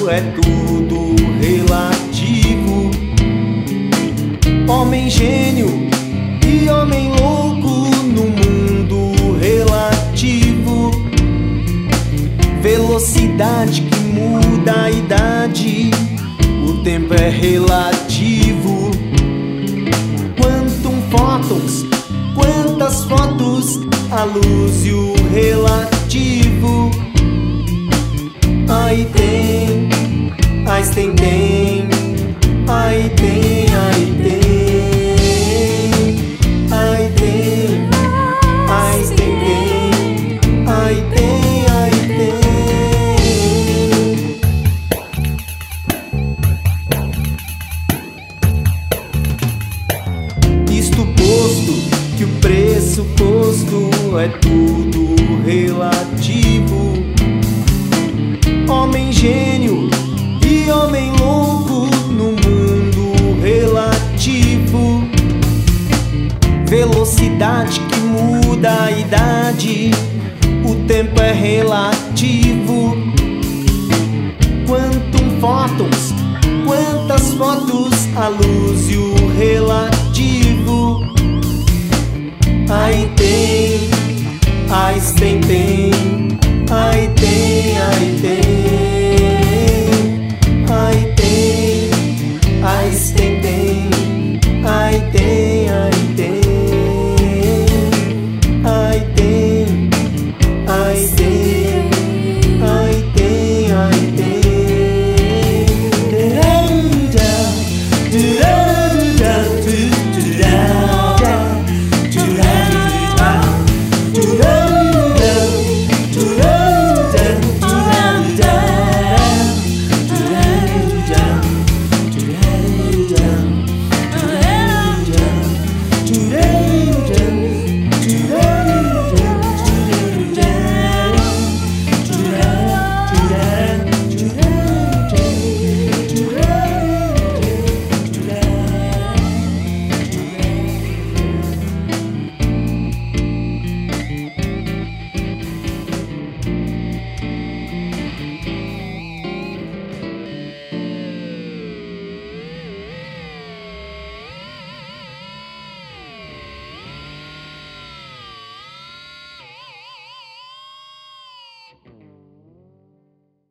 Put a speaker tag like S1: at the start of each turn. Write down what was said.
S1: é tudo relativo. Homem gênio e homem louco no mundo relativo. Velocidade que muda a idade, o tempo é relativo. Quantum photons, quantas fotos, a luz e o relativo. Aí tem, Einstein tem, aí tem, aí tem, aí tem, Einstein tem, aí tem, aí tem. Isto posto, que o pressuposto é tudo relativo. Homem gênio e homem louco no mundo relativo. Velocidade que muda a idade, o tempo é relativo. Quantum photons, quantas fotos, a luz e o relativo.